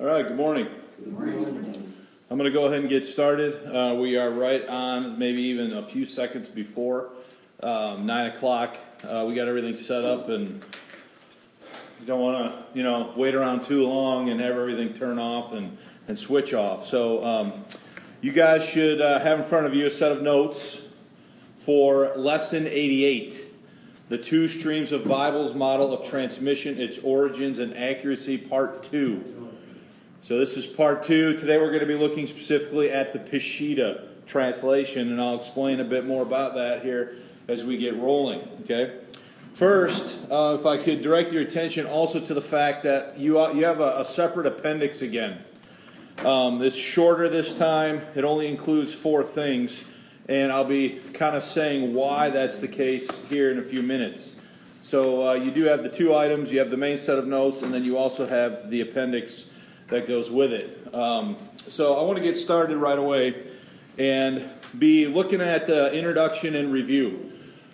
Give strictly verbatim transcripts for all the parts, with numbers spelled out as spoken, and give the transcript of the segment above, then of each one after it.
All right, good morning. Good morning. I'm going to go ahead and get started. Uh, we are right on, maybe even a few seconds before um, nine o'clock. Uh, we got everything set up, and you don't want to, you know, wait around too long and have everything turn off and, and switch off. So um, you guys should uh, have in front of you a set of notes for Lesson eighty-eight. The Two Streams of Bibles Model of Transmission, Its Origins and Accuracy, Part two. So this is Part two. Today we're going to be looking specifically at the Peshitta translation, and I'll explain a bit more about that here as we get rolling. Okay. First, uh, if I could direct your attention also to the fact that you uh, you have a, a separate appendix again. Um, it's shorter this time. It only includes four things. And I'll be kind of saying why that's the case here in a few minutes. So uh, you do have the two items. You have the main set of notes, and then you also have the appendix that goes with it. Um, so I want to get started right away and be looking at the introduction and review.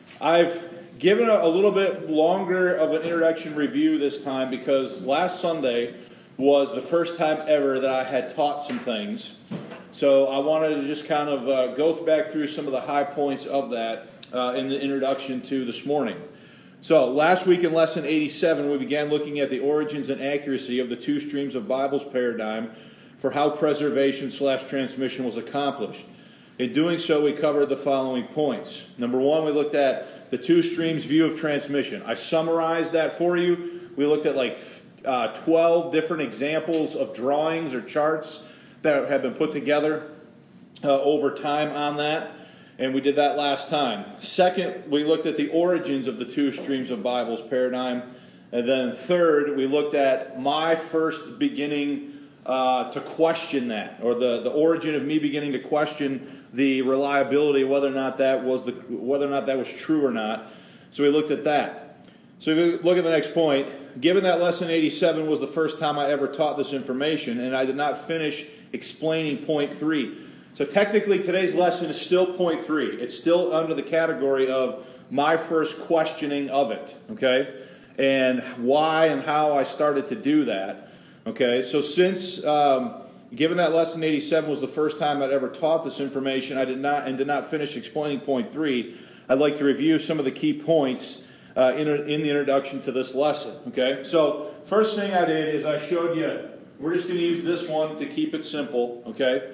I've given a, a little bit longer of an introduction review this time because last Sunday was the first time ever that I had taught some things. So I wanted to just kind of uh, go back through some of the high points of that uh, in the introduction to this morning. So last week in Lesson eighty-seven, we began looking at the origins and accuracy of the Two Streams of Bibles paradigm for how preservation slash transmission was accomplished. In doing so, we covered the following points. Number one, we looked at the two streams view of transmission. I summarized that for you. We looked at like uh, twelve different examples of drawings or charts that have been put together uh, over time on that, and we did that last time. Second, we looked at the origins of the Two Streams of Bibles paradigm, and then third, we looked at my first beginning uh, to question that, or the, the origin of me beginning to question the reliability, whether or not that was the whether or not that was true or not. So we looked at that. So if you look at the next point, given that Lesson eighty-seven was the first time I ever taught this information, and I did not finish explaining point three. So technically today's lesson is still point three. It's still under the category of my first questioning of it, okay? And why and how I started to do that, okay? So since, um, given that Lesson eighty-seven was the first time I'd ever taught this information, I did not and did not finish explaining point three, I'd like to review some of the key points uh, in, in the introduction to this lesson, okay? So first thing I did is I showed you. We're just going to use this one to keep it simple, okay?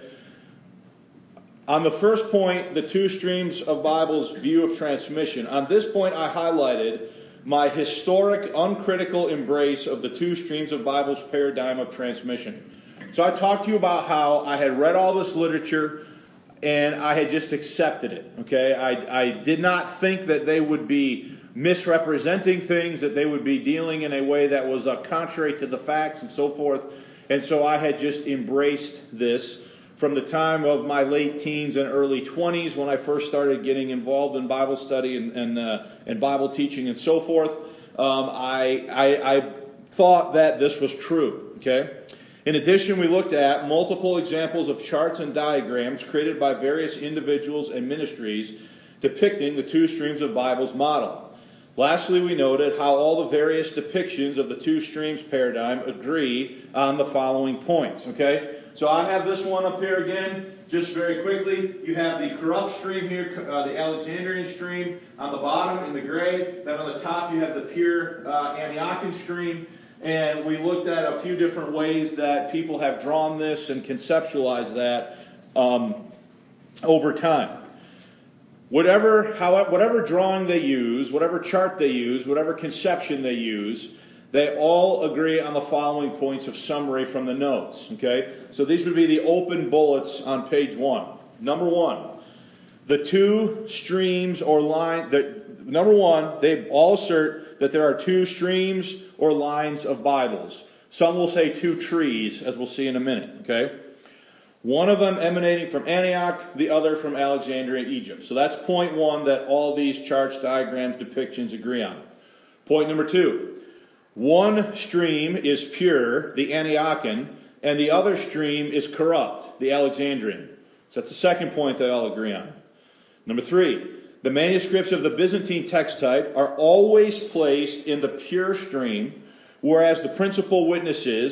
On the first point, the Two Streams of Bibles view of transmission. On this point, I highlighted my historic, uncritical embrace of the Two Streams of Bibles paradigm of transmission. So I talked to you about how I had read all this literature and I had just accepted it, okay? I, I did not think that they would be misrepresenting things, that they would be dealing in a way that was uh, contrary to the facts and so forth. And so I had just embraced this from the time of my late teens and early twenties when I first started getting involved in Bible study and and, uh, and Bible teaching and so forth. Um, I, I, I thought that this was true. Okay. In addition, we looked at multiple examples of charts and diagrams created by various individuals and ministries depicting the Two Streams of Bibles model. Lastly, we noted how all the various depictions of the Two Streams paradigm agree on the following points. Okay, so I have this one up here again, just very quickly. You have the corrupt stream here, uh, the Alexandrian stream on the bottom in the gray. Then on the top you have the pure uh, Antiochian stream. And we looked at a few different ways that people have drawn this and conceptualized that um, over time. Whatever, however, whatever drawing they use, whatever chart they use, whatever conception they use, they all agree on the following points of summary from the notes. Okay, so these would be the open bullets on page one. Number one, the two streams or line. The, number one, they all assert that there are two streams or lines of Bibles. Some will say two trees, as we'll see in a minute. Okay. One of them emanating from Antioch, the other from Alexandria, Egypt. So that's point one that all these charts, diagrams, depictions agree on. Point number two. One stream is pure, the Antiochian, and the other stream is corrupt, the Alexandrian. So that's the second point they all agree on. Number three. The manuscripts of the Byzantine text type are always placed in the pure stream, whereas the principal witnesses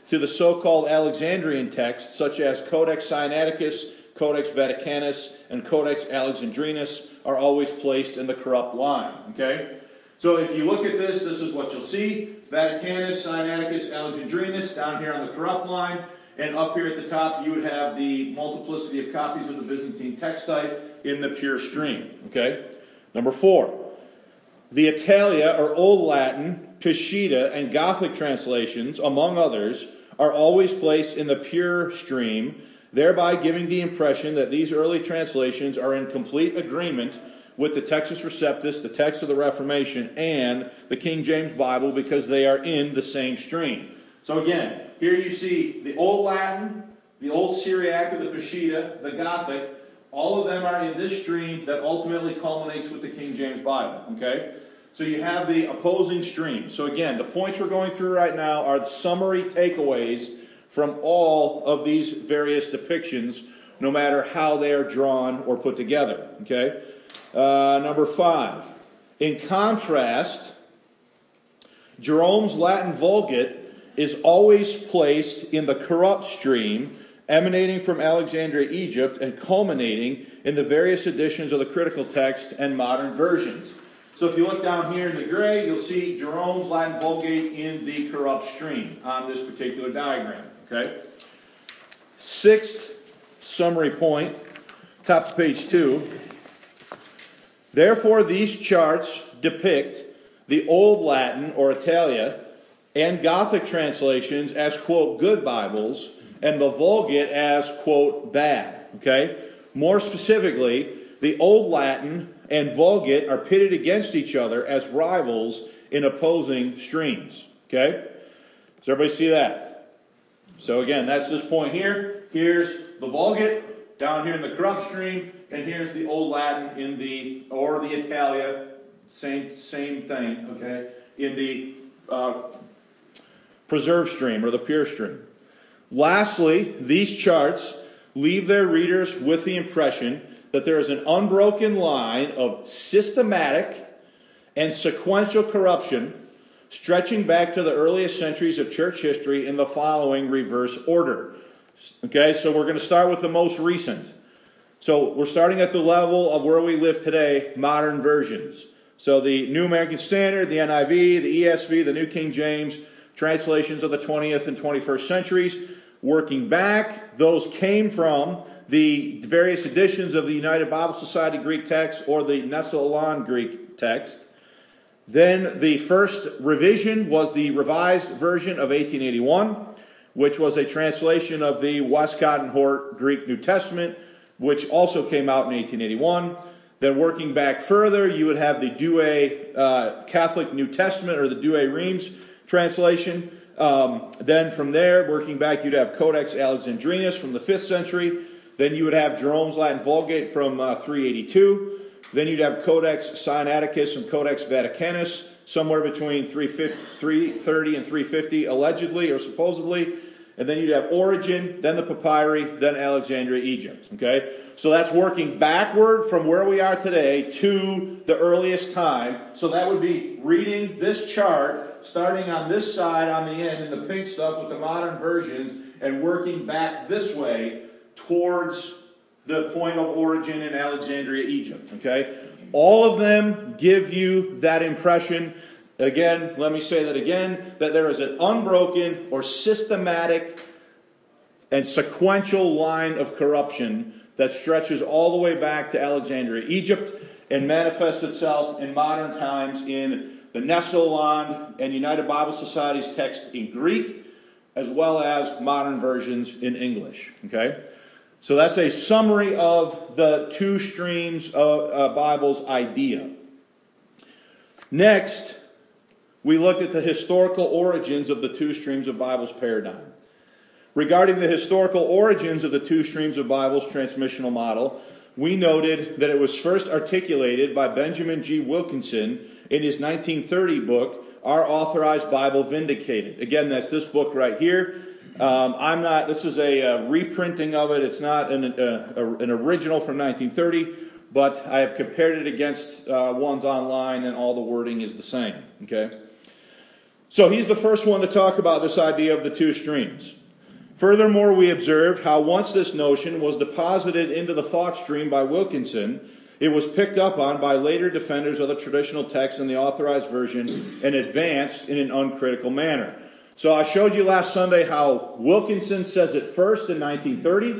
to the so-called Alexandrian texts, such as Codex Sinaiticus, Codex Vaticanus, and Codex Alexandrinus, are always placed in the corrupt line. Okay? So if you look at this, this is what you'll see. Vaticanus, Sinaiticus, Alexandrinus, down here on the corrupt line. And up here at the top, you would have the multiplicity of copies of the Byzantine text type in the pure stream. Okay? Number four. The Italia, or Old Latin, Peshitta, and Gothic translations, among others, are always placed in the pure stream, thereby giving the impression that these early translations are in complete agreement with the Textus Receptus, the text of the Reformation, and the King James Bible, because they are in the same stream. So again, here you see the Old Latin, the Old Syriac, or the Peshitta, the Gothic. All of them are in this stream that ultimately culminates with the King James Bible. Okay? So you have the opposing streams. So again, the points we're going through right now are the summary takeaways from all of these various depictions, no matter how they are drawn or put together. Okay? Uh, number five. In contrast, Jerome's Latin Vulgate is always placed in the corrupt stream, emanating from Alexandria, Egypt, and culminating in the various editions of the critical text and modern versions. So if you look down here in the gray, you'll see Jerome's Latin Vulgate in the corrupt stream on this particular diagram. Okay? Sixth summary point, top of page two. Therefore, these charts depict the Old Latin, or Italia, and Gothic translations as, quote, good Bibles, and the Vulgate as, quote, bad. Okay? More specifically, the Old Latin and Vulgate are pitted against each other as rivals in opposing streams. Okay? Does everybody see that? So again, that's this point here. Here's the Vulgate down here in the corrupt stream, and here's the Old Latin in the, or the Italia, same same thing, okay, in the uh, preserved stream or the pure stream. Lastly, these charts leave their readers with the impression that there is an unbroken line of systematic and sequential corruption stretching back to the earliest centuries of church history in the following reverse order. Okay, so we're going to start with the most recent. So we're starting at the level of where we live today, modern versions. So the New American Standard, the N I V, the E S V, the New King James, translations of the twentieth and twenty-first centuries. Working back, those came from the various editions of the United Bible Society Greek text or the Nestle-Aland Greek text. Then the first revision was the Revised Version of eighteen eighty-one, which was a translation of the Westcott and Hort Greek New Testament, which also came out in eighteen eighty-one. Then working back further, you would have the Douay uh, Catholic New Testament, or the Douay-Rheims translation. Um, then from there, working back, you'd have Codex Alexandrinus from the fifth century. Then you would have Jerome's Latin Vulgate from uh, three eighty-two. Then you'd have Codex Sinaiticus and Codex Vaticanus, somewhere between three thirty and three fifty, allegedly or supposedly. And then you'd have Origen, then the Papyri, then Alexandria, Egypt. Okay? So that's working backward from where we are today to the earliest time. So that would be reading this chart, starting on this side on the end in the pink stuff with the modern version, and working back this way towards the point of origin in Alexandria, Egypt. Okay? All of them give you that impression. Again, let me say that again, that there is an unbroken or systematic and sequential line of corruption that stretches all the way back to Alexandria, Egypt, and manifests itself in modern times in the Nestle-Aland and United Bible Society's text in Greek, as well as modern versions in English. Okay? So that's a summary of the two streams of uh, Bible's idea. Next, we looked at the historical origins of the two streams of Bible's paradigm. Regarding the historical origins of the two streams of Bible's transmissional model, we noted that it was first articulated by Benjamin G. Wilkinson in his nineteen thirty book, Our Authorized Bible Vindicated. Again, that's this book right here. Um, I'm not. This is a, a reprinting of it. It's not an, a, a, an original from nineteen thirty, but I have compared it against uh, ones online, and all the wording is the same. Okay. So he's the first one to talk about this idea of the two streams. Furthermore, we observed how once this notion was deposited into the thought stream by Wilkinson, it was picked up on by later defenders of the traditional text in the Authorized Version and advanced in an uncritical manner. So I showed you last Sunday how Wilkinson says it first in nineteen thirty.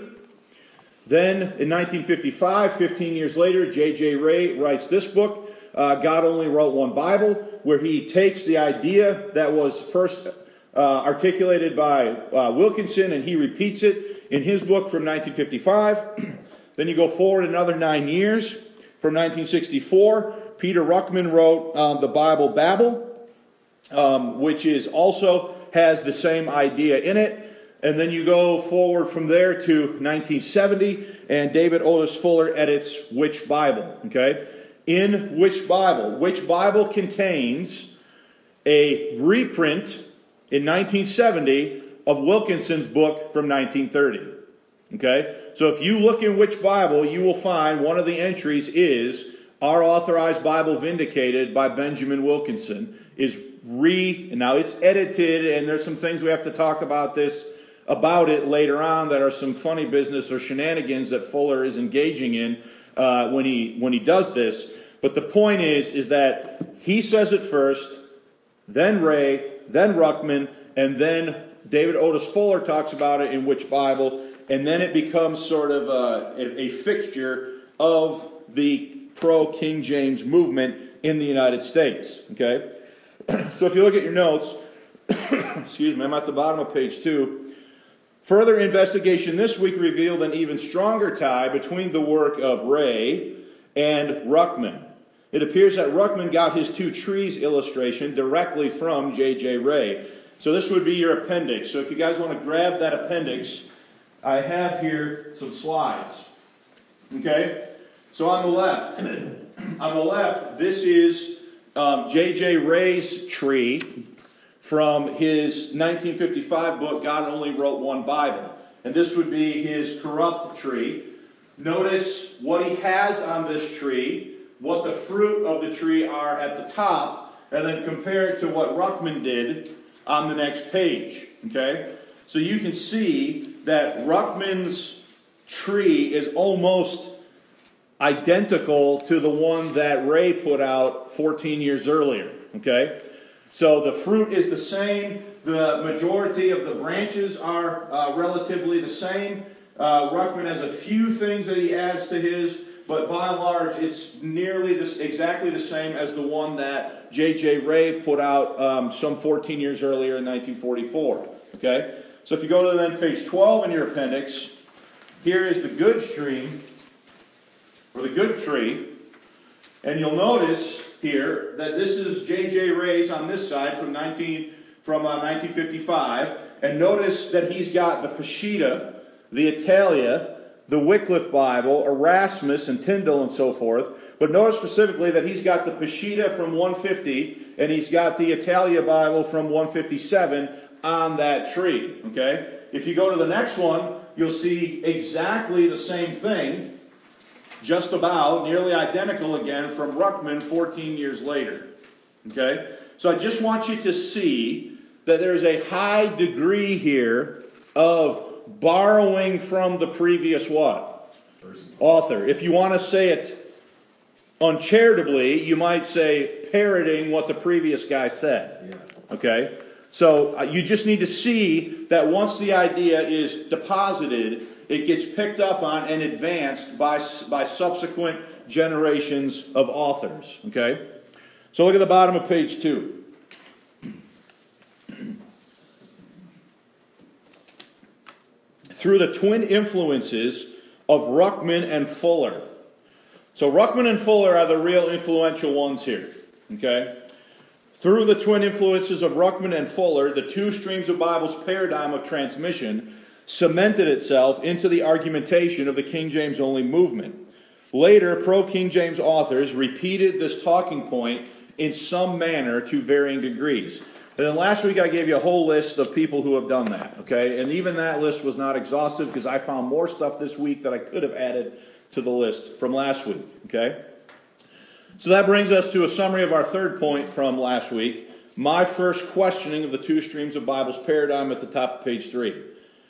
Then in nineteen fifty-five, fifteen years later, J J Ray writes this book, uh, God Only Wrote One Bible, where he takes the idea that was first uh, articulated by uh, Wilkinson and he repeats it in his book from nineteen fifty-five. Then you go forward another nine years. From nineteen sixty-four, Peter Ruckman wrote um, the Bible Babel, um, which is also has the same idea in it. And then you go forward from there to nineteen seventy, and David Otis Fuller edits Which Bible? Okay, in Which Bible? Which Bible contains a reprint in nineteen seventy of Wilkinson's book from nineteen thirty. Okay, so if you look in Which Bible, you will find one of the entries is Our Authorized Bible Vindicated by Benjamin Wilkinson is re, now it's edited, and there's some things we have to talk about this, about it later on that are some funny business or shenanigans that Fuller is engaging in uh, when he when he does this. But the point is, is that he says it first, then Ray, then Ruckman, and then David Otis Fuller talks about it in Which Bible. And then it becomes sort of a, a fixture of the pro-King James movement in the United States. Okay? So if you look at your notes, excuse me, I'm at the bottom of page two. Further investigation this week revealed an even stronger tie between the work of Ray and Ruckman. It appears that Ruckman got his two trees illustration directly from J J Ray. So this would be your appendix. So if you guys want to grab that appendix, I have here some slides. Okay? So on the left, on the left, this is um, J J Ray's tree from his nineteen fifty-five book, God Only Wrote One Bible. And this would be his corrupt tree. Notice what he has on this tree, what the fruit of the tree are at the top, and then compare it to what Ruckman did on the next page. Okay? So you can see that Ruckman's tree is almost identical to the one that Ray put out fourteen years earlier. Okay? So the fruit is the same. The majority of the branches are uh, relatively the same. Uh, Ruckman has a few things that he adds to his, but by and large, it's nearly this, exactly the same as the one that J J Ray put out um, some fourteen years earlier in nineteen forty-four. Okay? So if you go to then page twelve in your appendix, here is the good stream, or the good tree, and you'll notice here that this is J J Ray's on this side from nineteen from uh, nineteen fifty-five, and notice that he's got the Peshitta, the Italia, the Wycliffe Bible, Erasmus, and Tyndale, and so forth. But notice specifically that he's got the Peshitta from one fifty, and he's got the Italia Bible from one fifty-seven on that tree. Okay? If you go to the next one, you'll see exactly the same thing, just about, nearly identical again, from Ruckman fourteen years later. Okay? So I just want you to see that there's a high degree here of borrowing from the previous what? Author. If you want to say it uncharitably, you might say parroting what the previous guy said. Yeah. Okay? So uh, you just need to see that once the idea is deposited, it gets picked up on and advanced by, by subsequent generations of authors. Okay? So look at the bottom of page two. Through the twin influences of Ruckman and Fuller. So Ruckman and Fuller are the real influential ones here. Okay? Through the twin influences of Ruckman and Fuller, the two streams of Bible's paradigm of transmission cemented itself into the argumentation of the King James only movement. Later, pro-King James authors repeated this talking point in some manner to varying degrees. And then last week I gave you a whole list of people who have done that, okay? And even that list was not exhaustive because I found more stuff this week that I could have added to the list from last week, okay? So that brings us to a summary of our third point from last week. my first questioning of the two streams of Bibles paradigm at the top of page three.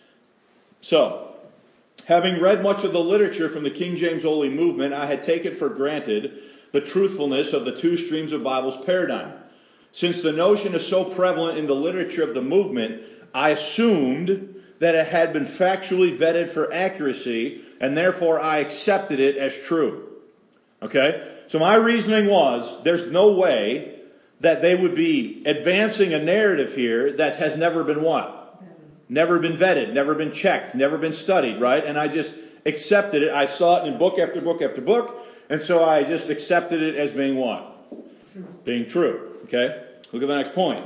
So, having read much of the literature from the King James Only movement, I had taken for granted the truthfulness of the two streams of Bibles paradigm. Since the notion is so prevalent in the literature of the movement, I assumed that it had been factually vetted for accuracy, and therefore I accepted it as true. Okay? So my reasoning was, there's no way that they would be advancing a narrative here that has never been what? Never been vetted, never been checked, never been studied, right? And I just accepted it. I saw it in book after book after book, and so I just accepted it as being what? Being true. Okay? Look at the next point.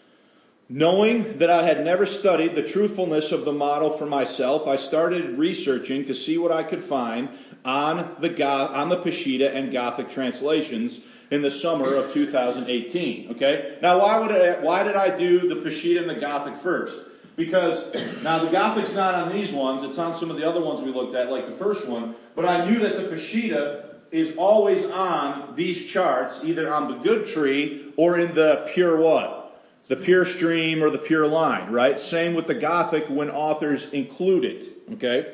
Knowing that I had never studied the truthfulness of the model for myself, I started researching to see what I could find on the Go- on the Peshitta and Gothic translations in the summer of two thousand eighteen. Okay? Now, why would I, why did I do the Peshitta and the Gothic first? Because now the Gothic's not on these ones; it's on some of the other ones we looked at, like the first one. But I knew that the Peshitta is always on these charts, either on the good tree or in the pure what? The pure stream or the pure line, right? Same with the Gothic when authors include it, okay?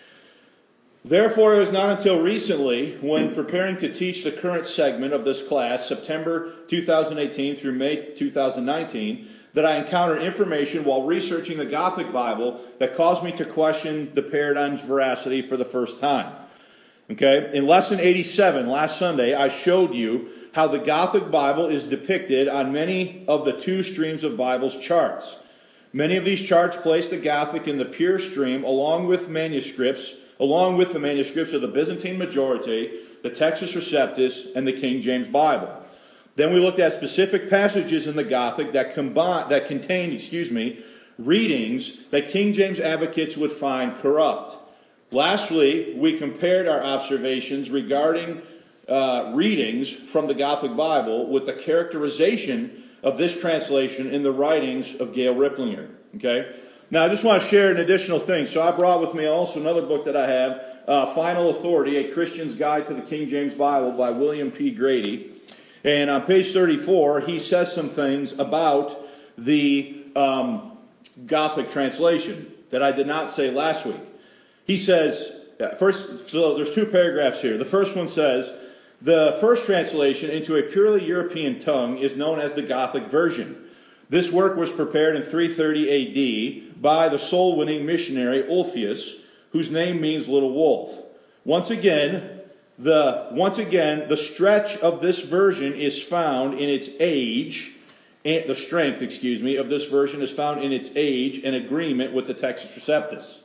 Therefore, it was not until recently, when preparing to teach the current segment of this class, September two thousand eighteen through May two thousand nineteen, that I encountered information while researching the Gothic Bible that caused me to question the paradigm's veracity for the first time. Okay, in lesson eighty-seven, last Sunday, I showed you how the Gothic Bible is depicted on many of the two streams of Bible's charts. Many of these charts place the Gothic in the pure stream, along with manuscripts, along with the manuscripts of the Byzantine majority, the Textus Receptus, and the King James Bible. Then we looked at specific passages in the Gothic that combine, that contained, excuse me, readings that King James advocates would find corrupt. Lastly, we compared our observations regarding uh, readings from the Gothic Bible with the characterization of this translation in the writings of Gail Ripplinger. Okay? Now, I just want to share an additional thing. So I brought with me also another book that I have, uh, Final Authority, A Christian's Guide to the King James Bible by William P. Grady. And on page thirty-four, he says some things about the um, Gothic translation that I did not say last week. He says, first, so there's two paragraphs here. The first one says, the first translation into a purely European tongue is known as the Gothic version. This work was prepared in three thirty A D by the soul-winning missionary Ulfius, whose name means little wolf. Once again, the once again the stretch of this version is found in its age, and the strength, excuse me, of this version is found in its age and agreement with the Textus Receptus.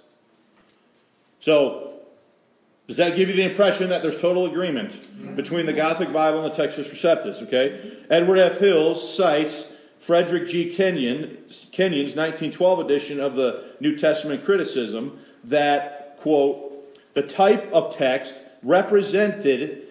So, does that give you the impression that there's total agreement between the Gothic Bible and the Textus Receptus? Okay, Edward F. Hills cites Frederick G. Kenyon, Kenyon's nineteen twelve edition of the New Testament Criticism that, quote, the type of text represented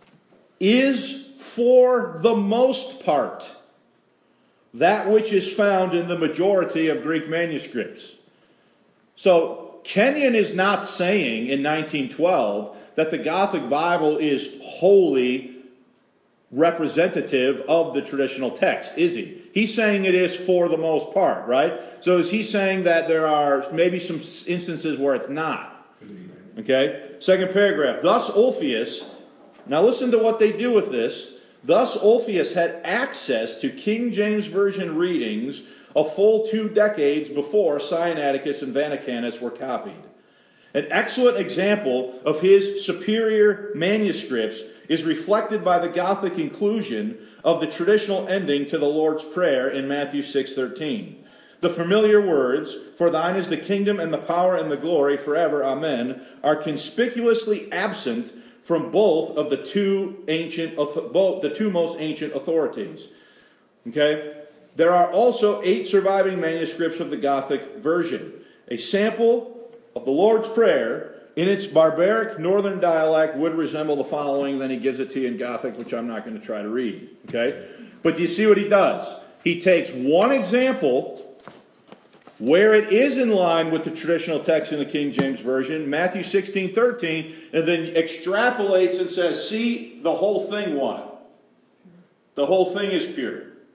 is for the most part that which is found in the majority of Greek manuscripts. So, Kenyon is not saying in nineteen twelve that the Gothic Bible is wholly representative of the traditional text, is he? He's saying it is for the most part, right? So is he saying that there are maybe some instances where it's not? Okay? Second paragraph. Thus Ulfius, now listen to what they do with this. Thus Ulfius had access to King James Version readings a full two decades before Sinaiticus and Vaticanus were copied. An excellent example of his superior manuscripts is reflected by the Gothic inclusion of the traditional ending to the Lord's Prayer in Matthew six thirteen. The familiar words, "For thine is the kingdom and the power and the glory forever, amen," are conspicuously absent from both of the two ancient, both the two most ancient authorities. Okay? There are also eight surviving manuscripts of the Gothic version. A sample of the Lord's Prayer in its barbaric northern dialect would resemble the following. Then he gives it to you in Gothic, which I'm not going to try to read. Okay? But do you see what he does? He takes one example where it is in line with the traditional text in the King James Version, Matthew sixteen thirteen, and then extrapolates and says, see, the whole thing won. The whole thing is pure.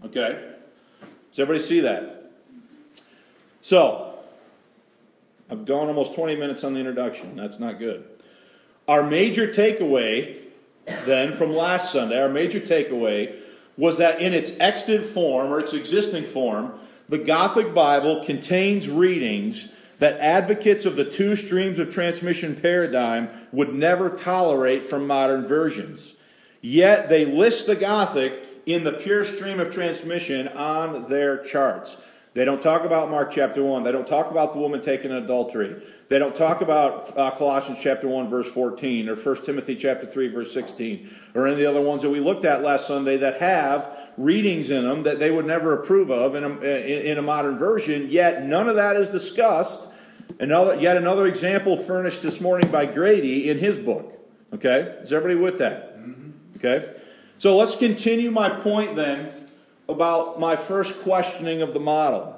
Okay? Does everybody see that? So, I've gone almost twenty minutes on the introduction. That's not good. Our major takeaway, then, from last Sunday, our major takeaway was that in its extant form, or its existing form, the Gothic Bible contains readings that advocates of the two streams of transmission paradigm would never tolerate from modern versions. Yet they list the Gothic in the pure stream of transmission on their charts. They don't talk about Mark chapter one. They don't talk about the woman taken in adultery. They don't talk about uh, Colossians chapter one verse fourteen or First Timothy chapter three verse sixteen or any of the other ones that we looked at last Sunday that have readings in them that they would never approve of in a, in, in a modern version, yet none of that is discussed. Another, yet another example furnished this morning by Grady in his book. Okay? Is everybody with that? Mm-hmm. Okay? So let's continue my point then about my first questioning of the model.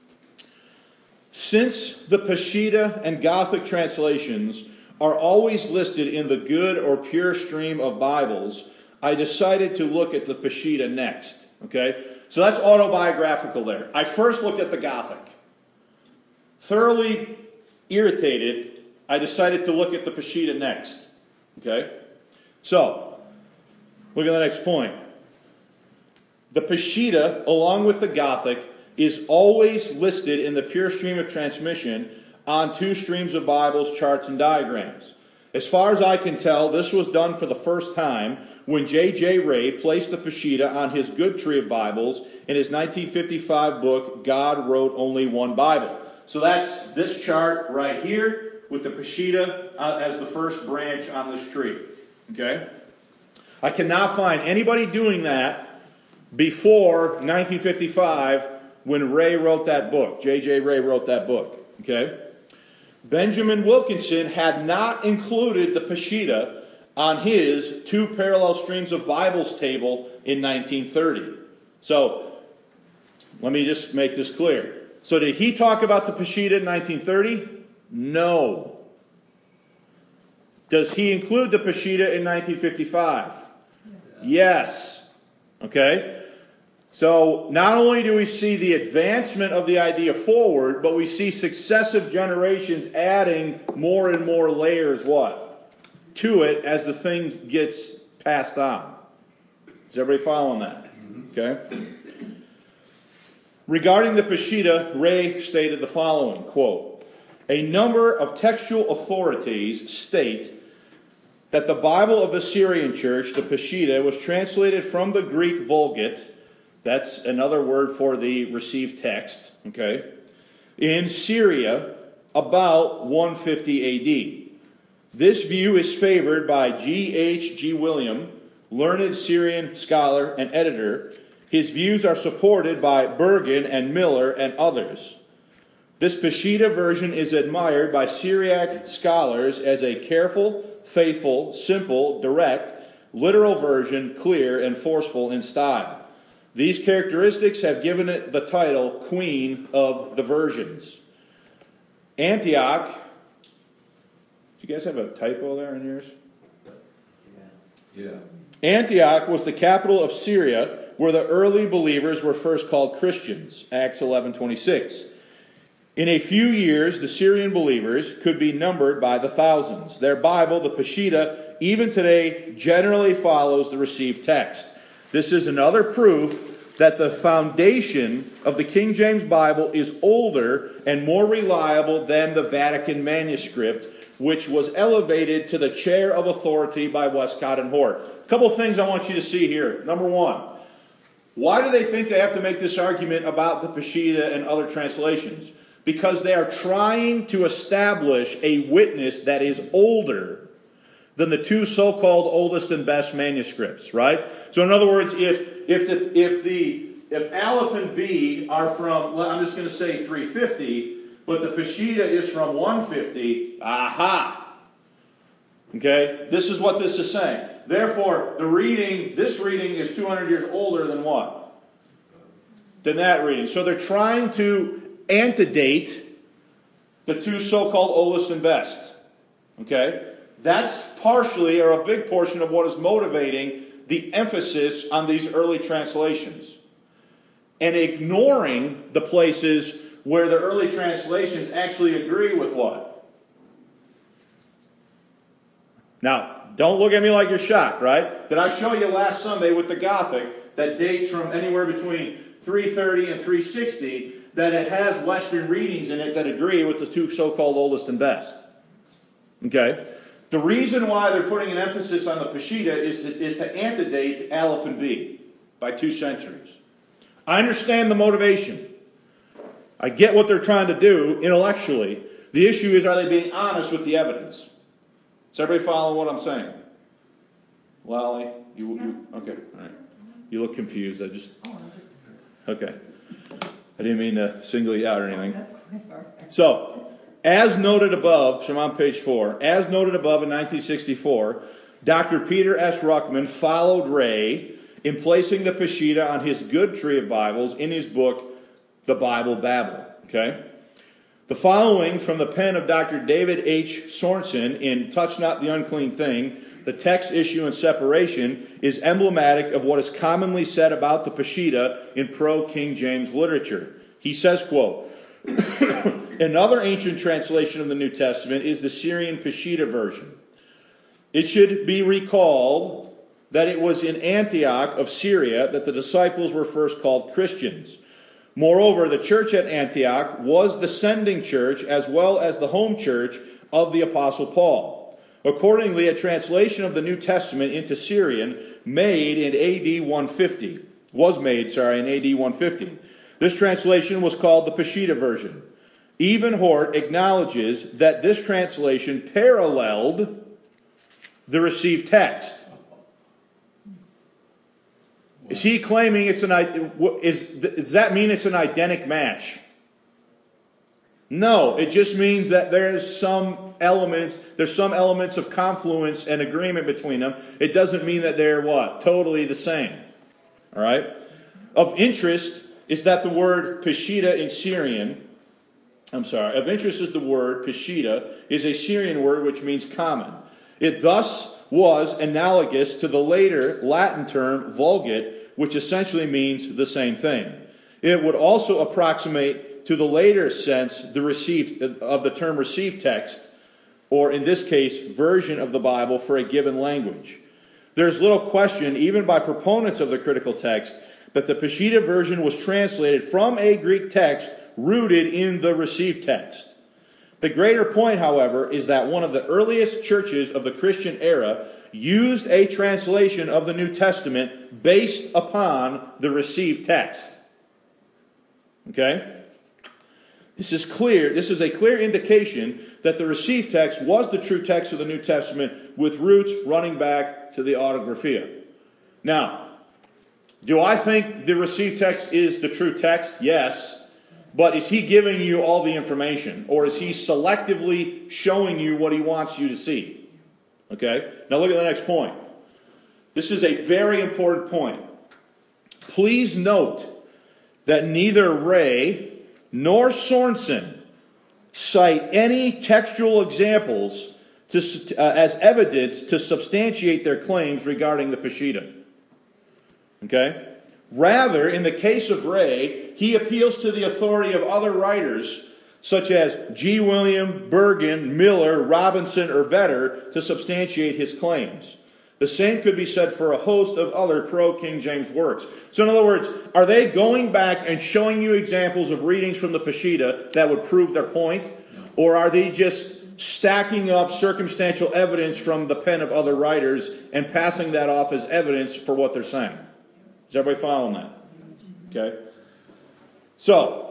Since the Peshitta and Gothic translations are always listed in the good or pure stream of Bibles, I decided to look at the Peshitta next. Okay? So that's autobiographical there. I first looked at the Gothic. Thoroughly irritated, I decided to look at the Peshitta next. Okay? So, look at the next point. The Peshitta, along with the Gothic, is always listed in the pure stream of transmission on two streams of Bibles, charts, and diagrams. As far as I can tell, this was done for the first time when J J Ray placed the Peshitta on his good tree of Bibles in his nineteen fifty-five book, God Wrote Only One Bible. So that's this chart right here with the Peshitta uh, as the first branch on this tree. Okay? I cannot find anybody doing that before nineteen fifty-five when Ray wrote that book. J J Ray wrote that book. Okay? Benjamin Wilkinson had not included the Peshitta on his two parallel streams of Bibles table in nineteen thirty. So, let me just make this clear. So did he talk about the Peshitta in nineteen thirty? No. Does he include the Peshitta in nineteen fifty-five? Yes. Okay? So not only do we see the advancement of the idea forward, but we see successive generations adding more and more layers, what? To it as the thing gets passed on. Is everybody following that? Okay? Regarding the Peshitta, Ray stated the following, quote, "A number of textual authorities state that the Bible of the Syrian Church, the Peshitta, was translated from the Greek Vulgate," that's another word for the received text, okay, "in Syria about one fifty A D. This view is favored by G H G William, learned Syrian scholar and editor. His views are supported by Bergen and Miller and others. This Peshitta version is admired by Syriac scholars as a careful, faithful, simple, direct, literal version, clear and forceful in style. These characteristics have given it the title Queen of the Versions. Antioch," do you guys have a typo there in yours? Yeah. Yeah. "Antioch was the capital of Syria, where the early believers were first called Christians," Acts eleven twenty-six. "In a few years, the Syrian believers could be numbered by the thousands. Their Bible, the Peshitta, even today generally follows the received text. This is another proof that the foundation of the King James Bible is older and more reliable than the Vatican manuscript, which was elevated to the chair of authority by Westcott and Hort." A couple of things I want you to see here. Number one, why do they think they have to make this argument about the Peshitta and other translations? Because they are trying to establish a witness that is older than the two so-called oldest and best manuscripts, right? So in other words, if if the if the if Aleph and B are from, I'm just going to say three fifty, but the Peshitta is from one fifty, aha! Okay? This is what this is saying. Therefore, the reading, this reading is two hundred years older than what? Than that reading. So they're trying to antedate the two so-called oldest and best. Okay? That's partially, or a big portion of what is motivating the emphasis on these early translations. and ignoring the places where the early translations actually agree with what? Now, don't look at me like you're shocked, right? Did I show you last Sunday with the Gothic that dates from anywhere between three thirty and three sixty, that it has Western readings in it that agree with the two so-called oldest and best? Okay? The reason why they're putting an emphasis on the Peshitta is to, is to antedate Aleph and B by two centuries. I understand the motivation. I get what they're trying to do intellectually. The issue is, are they being honest with the evidence? Is everybody following what I'm saying? Lolly, you, you okay? All right. You look confused. I just okay. I didn't mean to single you out or anything. So, as noted above, so I'm on page four. As noted above in nineteen sixty-four, Doctor Peter S. Ruckman followed Ray in placing the Peshitta on his good tree of Bibles in his book, The Bible Babel. Okay? The following from the pen of Doctor David H. Sorensen in Touch Not the Unclean Thing, The Text, Issue, and Separation, is emblematic of what is commonly said about the Peshitta in pro-King James literature. He says, quote, another ancient translation of the New Testament is the Syrian Peshitta version. It should be recalled that it was in Antioch of Syria that the disciples were first called Christians. Moreover, the church at Antioch was the sending church as well as the home church of the Apostle Paul. Accordingly, a translation of the New Testament into Syrian made in A D one fifty was made, sorry, in A D one fifty. This translation was called the Peshitta version. Even Hort acknowledges that this translation paralleled the received text. Is he claiming it's an is does that mean it's an identical match? No, it just means that there's some elements, there's some elements of confluence and agreement between them. It doesn't mean that they're what? Totally the same. All right? Of interest is that the word Peshitta in Syrian, I'm sorry, of interest is the word Peshitta is a Syrian word which means common. It thus was analogous to the later Latin term Vulgate, which essentially means the same thing. It would also approximate to the later sense the received of the term received text, or in this case, version of the Bible for a given language. There's little question, even by proponents of the critical text, that the Peshitta version was translated from a Greek text rooted in the received text. The greater point, however, is that one of the earliest churches of the Christian era used a translation of the New Testament based upon the received text. Okay? This is clear. This is a clear indication that the received text was the true text of the New Testament with roots running back to the Autographia. Now, do I think the received text is the true text? Yes. But is he giving you all the information? Or is he selectively showing you what he wants you to see? Okay? Now look at the next point. This is a very important point. Please note that neither Ray nor Sorensen cite any textual examples to, uh, as evidence to substantiate their claims regarding the Peshitta. Okay? Rather, in the case of Ray, he appeals to the authority of other writers such as G. William, Bergen, Miller, Robinson, or Vetter to substantiate his claims. The same could be said for a host of other pro-King James works. So in other words, are they going back and showing you examples of readings from the Peshitta that would prove their point? Or are they just stacking up circumstantial evidence from the pen of other writers and passing that off as evidence for what they're saying? Is everybody following that? Okay. So,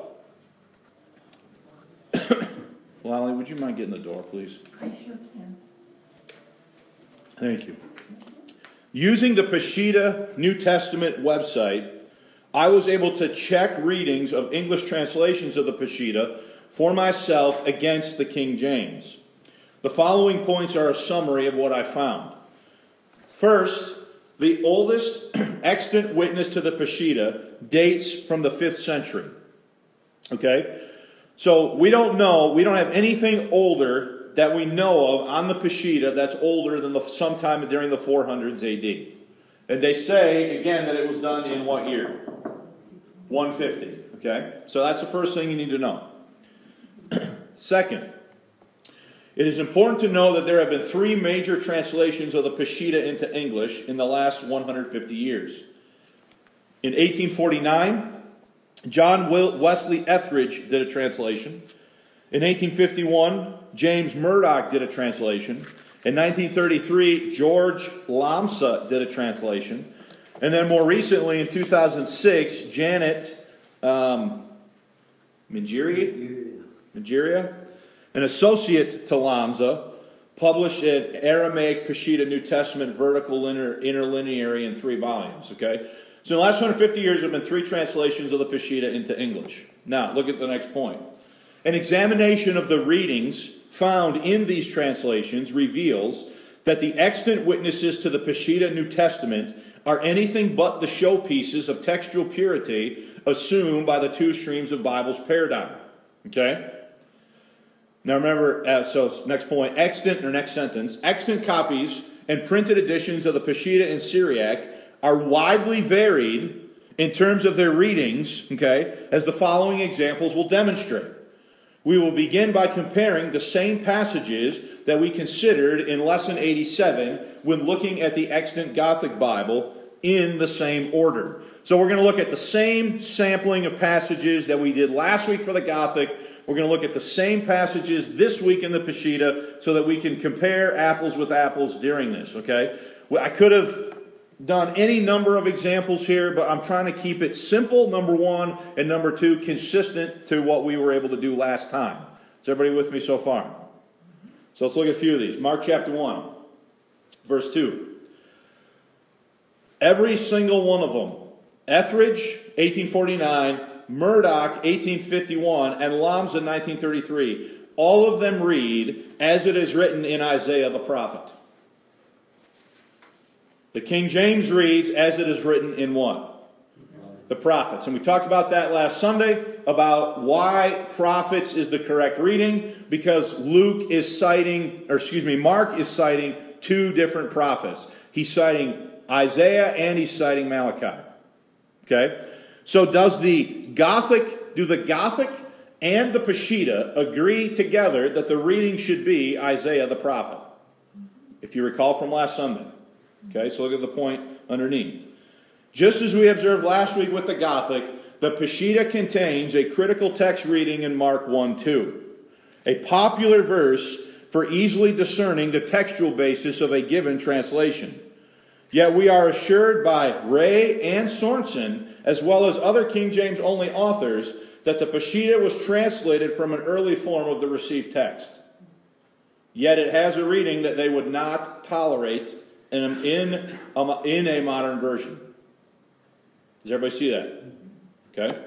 Lolly, would you mind getting the door, please? I sure can. Thank you. Using the Peshitta New Testament website, I was able to check readings of English translations of the Peshitta for myself against the King James. The following points are a summary of what I found. First, the oldest extant witness to the Peshitta dates from the fifth century. Okay? So we don't know, we don't have anything older that we know of on the Peshitta that's older than the, sometime during the four hundreds A D. And they say, again, that it was done in what year? one fifty. Okay? So that's the first thing you need to know. Second, it is important to know that there have been three major translations of the Peshitta into English in the last one hundred fifty years. In eighteen forty-nine, John Wesley Etheridge did a translation. In eighteen fifty-one, James Murdoch did a translation. In nineteen thirty-three, George Lamsa did a translation. And then more recently, in two thousand six, Janet um, Mingiria, Mingiria, an associate to Lamsa, published an Aramaic Peshitta New Testament vertical inter, interlineary in three volumes. Okay, so in the last one hundred fifty years, there have been three translations of the Peshitta into English. Now, look at the next point. An examination of the readings found in these translations reveals that the extant witnesses to the Peshitta New Testament are anything but the showpieces of textual purity assumed by the two streams of Bible's paradigm. Okay? Now remember, uh, so next point, extant, or next sentence, extant copies and printed editions of the Peshitta in Syriac are widely varied in terms of their readings, okay, as the following examples will demonstrate. We will begin by comparing the same passages that we considered in Lesson eighty-seven when looking at the extant Gothic Bible in the same order. So we're going to look at the same sampling of passages that we did last week for the Gothic. We're going to look at the same passages this week in the Peshitta so that we can compare apples with apples during this, okay? Well, I could have done any number of examples here, but I'm trying to keep it simple, number one, and number two, consistent to what we were able to do last time. Is everybody with me so far? So let's look at a few of these. Mark chapter one, verse two. Every single one of them, Etheridge, eighteen forty-nine, Murdoch, eighteen fifty-one, and Lamsa, nineteen thirty-three, all of them read as it is written in Isaiah the prophet. The King James reads as it is written in what? The prophets. And we talked about that last Sunday, about why prophets is the correct reading, because Luke is citing, or excuse me, Mark is citing two different prophets. He's citing Isaiah and he's citing Malachi. Okay? So does the Gothic, do the Gothic and the Peshitta agree together that the reading should be Isaiah the prophet? If you recall from last Sunday. Okay, so look at the point underneath. Just as we observed last week with the Gothic, the Peshitta contains a critical text reading in Mark one two, a popular verse for easily discerning the textual basis of a given translation. Yet we are assured by Ray and Sorensen, as well as other King James only authors, that the Peshitta was translated from an early form of the received text. Yet it has a reading that they would not tolerate In, in, a, in a modern version. Does everybody see that? Okay.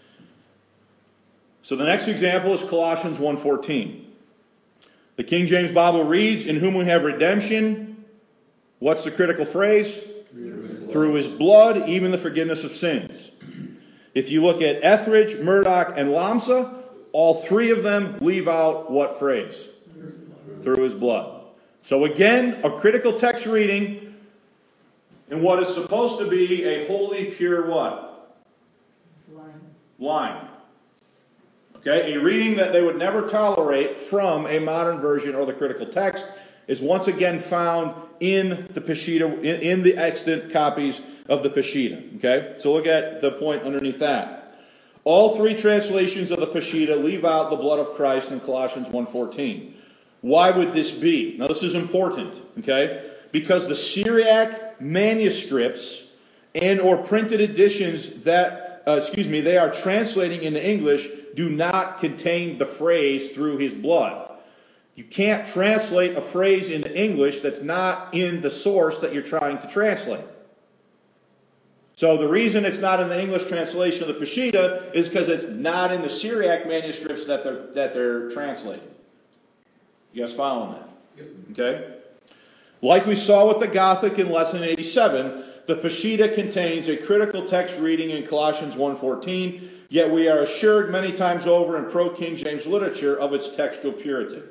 So the next example is Colossians one fourteen. The King James Bible reads, in whom we have redemption. What's the critical phrase? Through his blood, Through his blood even the forgiveness of sins. If you look at Etheridge, Murdoch, and Lamsa, all three of them leave out what phrase? Through his blood. So again, a critical text reading in what is supposed to be a holy, pure what? Line. Line. Okay, a reading that they would never tolerate from a modern version or the critical text is once again found in the Peshitta, in, in the extant copies of the Peshitta. Okay, so look at the point underneath that. All three translations of the Peshitta leave out the blood of Christ in Colossians one fourteen. Why would this be? Now this is important, okay? Because the Syriac manuscripts and or printed editions that, uh, excuse me, they are translating into English do not contain the phrase through his blood. You can't translate a phrase into English that's not in the source that you're trying to translate. So the reason it's not in the English translation of the Peshitta is because it's not in the Syriac manuscripts that they're, that they're translating. You guys following that? Yep. Okay? Like we saw with the Gothic in Lesson eighty-seven, the Peshitta contains a critical text reading in Colossians one fourteen, yet we are assured many times over in pro-King James literature of its textual purity.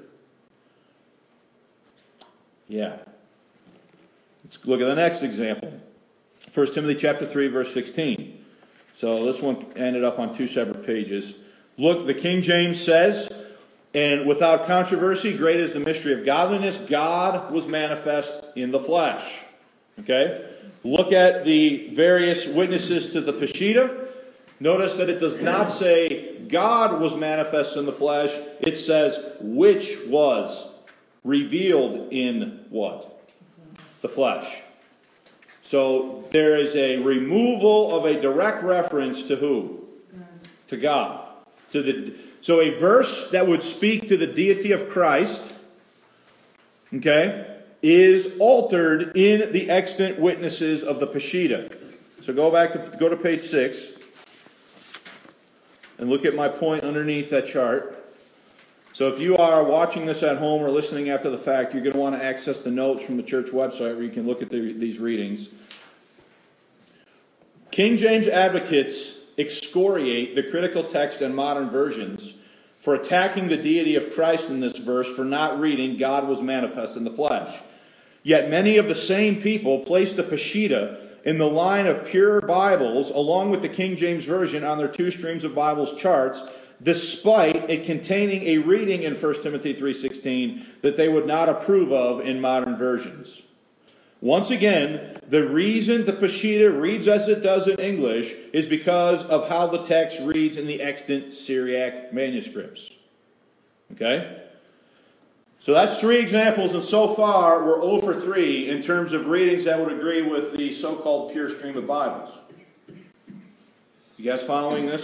Yeah. Let's look at the next example. First Timothy chapter three, verse sixteen. So this one ended up on two separate pages. Look, the King James says, and without controversy, great is the mystery of godliness. God was manifest in the flesh. Okay? Look at the various witnesses to the Peshitta. Notice that it does not say God was manifest in the flesh. It says which was revealed in what? The flesh. So there is a removal of a direct reference to who? To God. To the so a verse that would speak to the deity of Christ, okay, is altered in the extant witnesses of the Peshitta. So go back to go to page six and look at my point underneath that chart. So if you are watching this at home or listening after the fact, you're going to want to access the notes from the church website where you can look at the, these readings. King James advocates excoriate the critical text and modern versions for attacking the deity of Christ in this verse for not reading God was manifest in the flesh. Yet many of the same people place the Peshitta in the line of pure Bibles along with the King James Version on their two streams of Bibles charts, despite it containing a reading in First Timothy three sixteen that they would not approve of in modern versions. Once again, the reason the Peshitta reads as it does in English is because of how the text reads in the extant Syriac manuscripts. Okay? So that's three examples, and so far we're zero for three in terms of readings that would agree with the so-called pure stream of Bibles. You guys following this?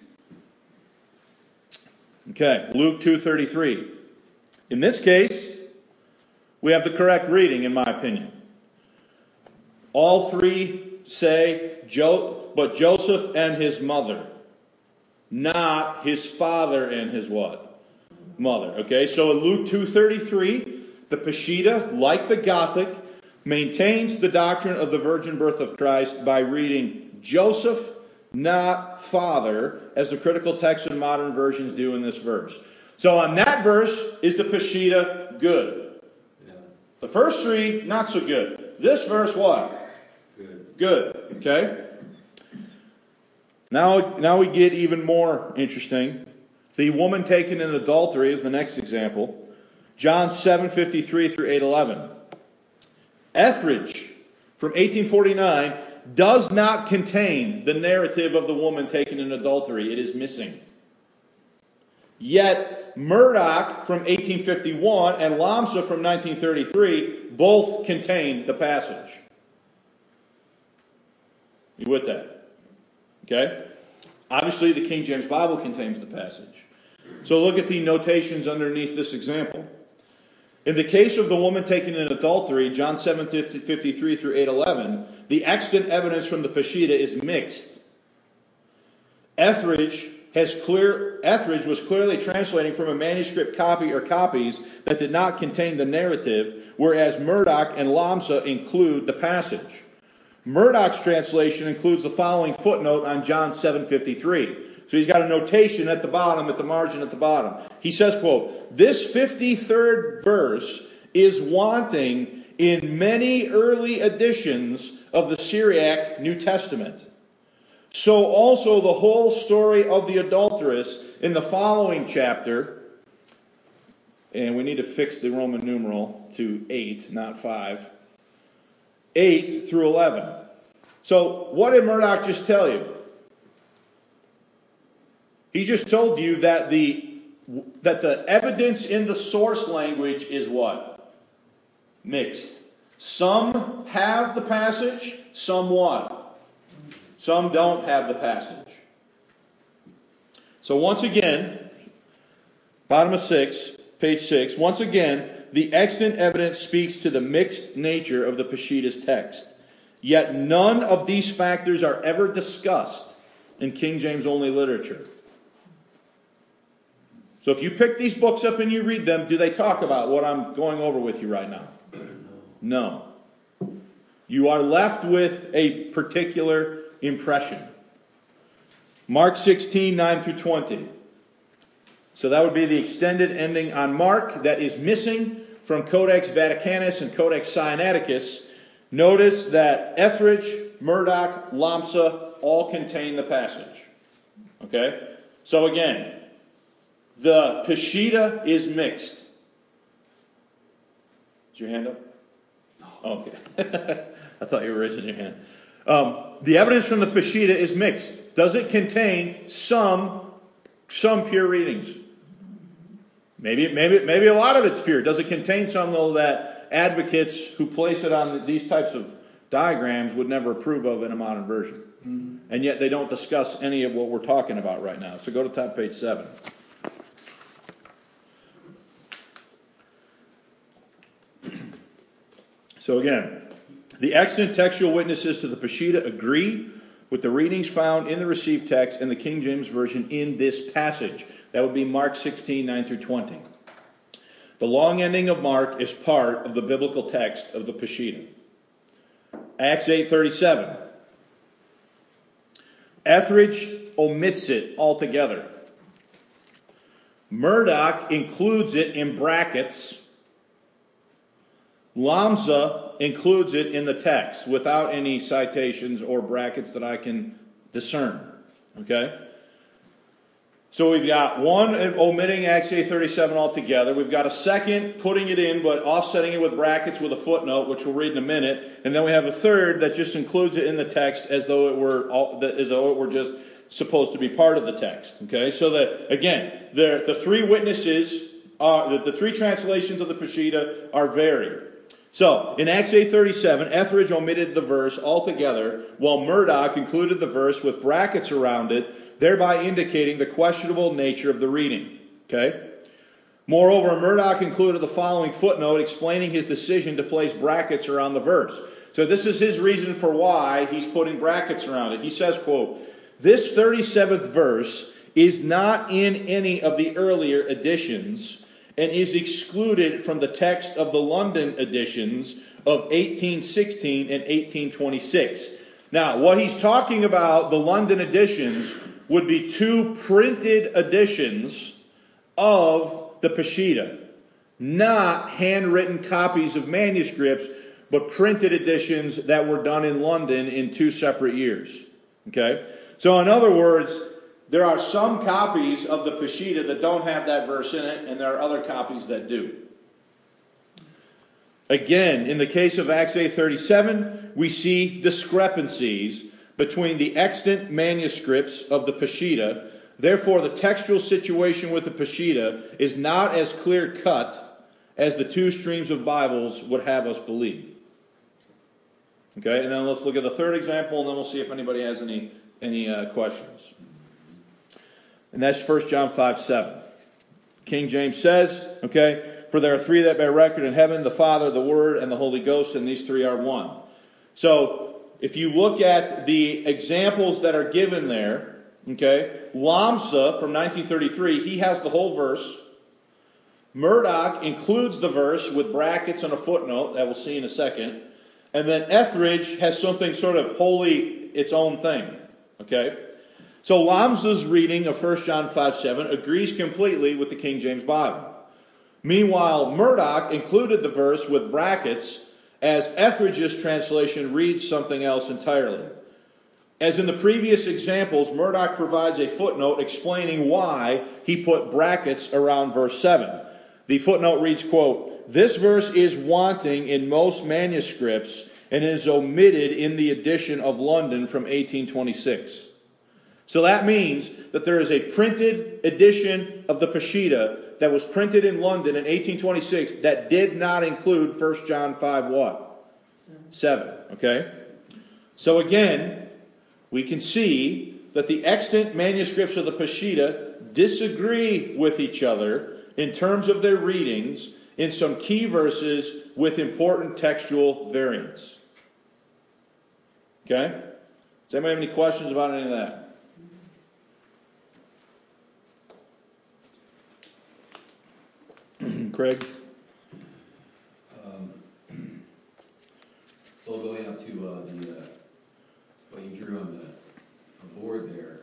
Okay, Luke two thirty-three. In this case, we have the correct reading, in my opinion. All three say, jo- but Joseph and his mother, not his father and his what? Mother. Okay, so in Luke two thirty-three, the Peshitta, like the Gothic, maintains the doctrine of the virgin birth of Christ by reading Joseph, not father, as the critical text and modern versions do in this verse. So on that verse, is the Peshitta good? Yeah. The first three, not so good. This verse, what? Good. Good. Okay? Now, now we get even more interesting. The woman taken in adultery is the next example. John seven fifty-three through eight eleven. Etheridge, from eighteen forty-nine, does not contain the narrative of the woman taken in adultery. It is missing. Yet Murdoch from eighteen fifty-one and Lambsa from nineteen thirty-three both contain the passage. You with that? Okay? Obviously the King James Bible contains the passage. So look at the notations underneath this example. In the case of the woman taken in adultery, John seven fifty-three through eight eleven, the extant evidence from the Peshitta is mixed. Etheridge has clear Etheridge was clearly translating from a manuscript copy or copies that did not contain the narrative, whereas Murdoch and Lambsa include the passage. Murdoch's translation includes the following footnote on John seven fifty-three. So he's got a notation at the bottom, at the margin at the bottom. He says, quote, "This fifty-third verse is wanting in many early editions of the Syriac New Testament. So also the whole story of the adulteress in the following chapter," and we need to fix the Roman numeral to eight, not five, eight through eleven. So what did Murdoch just tell you? He just told you that the that the evidence in the source language is what? Mixed. Some have the passage, some what? Some don't have the passage. So once again, bottom of six, page six, once again, the extant evidence speaks to the mixed nature of the Peshitta's text. Yet none of these factors are ever discussed in King James only literature. So if you pick these books up and you read them, do they talk about what I'm going over with you right now? No. You are left with a particular impression. Mark sixteen, nine through twenty. So that would be the extended ending on Mark that is missing from Codex Vaticanus and Codex Sinaiticus. Notice that Etheridge, Murdoch, Lambsa all contain the passage. Okay? So again, the Peshitta is mixed. Is your hand up? Okay. I thought you were raising your hand. Um, the evidence from the Peshitta is mixed. Does it contain some, some pure readings? Maybe, maybe, maybe a lot of it's pure. Does it contain some, though, that advocates who place it on these types of diagrams would never approve of in a modern version? Mm-hmm. And yet they don't discuss any of what we're talking about right now. So go to top page seven. So again, the extant textual witnesses to the Peshitta agree with the readings found in the received text in the King James Version in this passage. That would be Mark sixteen, nine through twenty. The long ending of Mark is part of the biblical text of the Peshitta. Acts eight thirty-seven. Etheridge omits it altogether. Murdoch includes it in brackets. Lamza includes it in the text without any citations or brackets that I can discern. Okay? So we've got one omitting Acts eight thirty-seven altogether. We've got a second putting it in but offsetting it with brackets with a footnote, which we'll read in a minute. And then we have a third that just includes it in the text as though it were all, as though it were just supposed to be part of the text. Okay? So that, again, the, the three witnesses, are, the, the three translations of the Peshitta are varied. So, in Acts eight thirty-seven, Etheridge omitted the verse altogether, while Murdoch included the verse with brackets around it, thereby indicating the questionable nature of the reading. Okay? Moreover, Murdoch included the following footnote explaining his decision to place brackets around the verse. So this is his reason for why he's putting brackets around it. He says, quote, "This thirty-seventh verse is not in any of the earlier editions, and is excluded from the text of the London editions of eighteen sixteen and eighteen twenty-six. Now, what he's talking about, the London editions, would be two printed editions of the Peshitta. Not handwritten copies of manuscripts, but printed editions that were done in London in two separate years. Okay? So, in other words, there are some copies of the Peshitta that don't have that verse in it, and there are other copies that do. Again, in the case of Acts eight thirty-seven, we see discrepancies between the extant manuscripts of the Peshitta. Therefore, the textual situation with the Peshitta is not as clear-cut as the two streams of Bibles would have us believe. Okay, and then let's look at the third example, and then we'll see if anybody has any, any uh, questions. And that's First John five seven. King James says, okay, "For there are three that bear record in heaven, the Father, the Word, and the Holy Ghost, and these three are one." So, if you look at the examples that are given there, okay, Lamsa from nineteen thirty-three, he has the whole verse. Murdoch includes the verse with brackets and a footnote that we'll see in a second. And then Etheridge has something sort of wholly its own thing. Okay? So Lamsa's reading of First John five seven agrees completely with the King James Bible. Meanwhile, Murdoch included the verse with brackets as Etheridge's translation reads something else entirely. As in the previous examples, Murdoch provides a footnote explaining why he put brackets around verse seven. The footnote reads, quote, "This verse is wanting in most manuscripts and is omitted in the edition of London from eighteen twenty-six. So that means that there is a printed edition of the Peshitta that was printed in London in eighteen twenty-six that did not include First John five what? seven. Okay? So again, we can see that the extant manuscripts of the Peshitta disagree with each other in terms of their readings in some key verses with important textual variants. Okay? Does anybody have any questions about any of that? Craig? Um, so going up to uh, the uh, what you drew on the, the board there,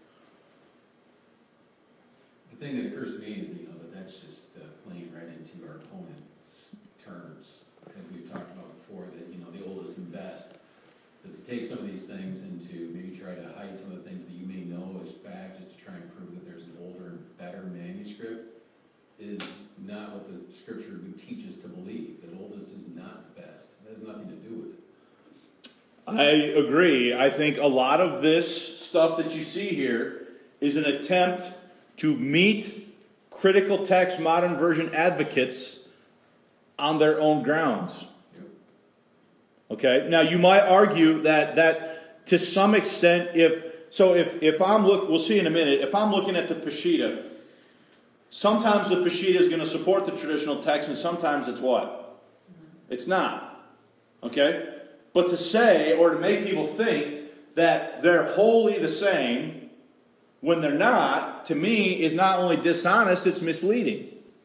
the thing that occurs to me is, you know, that that's just uh, playing right into our opponent's terms, as we've talked about before, that, you know, the oldest and best, that to take some of these things and to maybe try to hide some of the things that you may know as fact, just to try and prove that there's an older and better manuscript, is not what the scripture would teach us to believe. That oldest is not best. It has nothing to do with it. I agree. I think a lot of this stuff that you see here is an attempt to meet critical text modern version advocates on their own grounds. Yep. Okay? Now you might argue that that to some extent, if so if, if I'm look we'll see in a minute, if I'm looking at the Peshitta, sometimes the Peshitta is going to support the traditional text and sometimes it's what? It's not. Okay? But to say or to make people think that they're wholly the same when they're not, to me, is not only dishonest, it's misleading.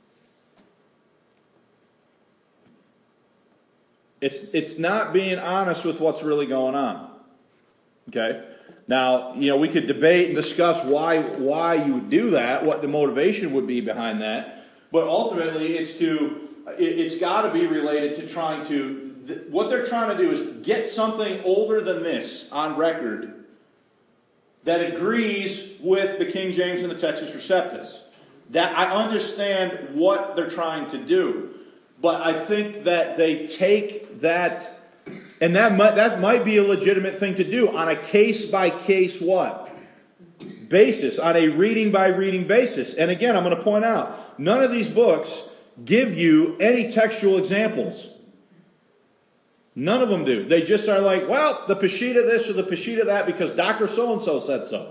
It's, it's not being honest with what's really going on. Okay? Now, you know, we could debate and discuss why, why you would do that, what the motivation would be behind that, but ultimately it's to, it, it's got to be related to trying to, what they're trying to do is get something older than this on record that agrees with the King James and the Textus Receptus. That I understand what they're trying to do, but I think that they take that, and that might, that might be a legitimate thing to do on a case-by-case what? Basis, on a reading-by-reading basis. And again, I'm going to point out, none of these books give you any textual examples. None of them do. They just are like, well, the Peshitta this or the Peshitta that because Doctor So-and-so said so.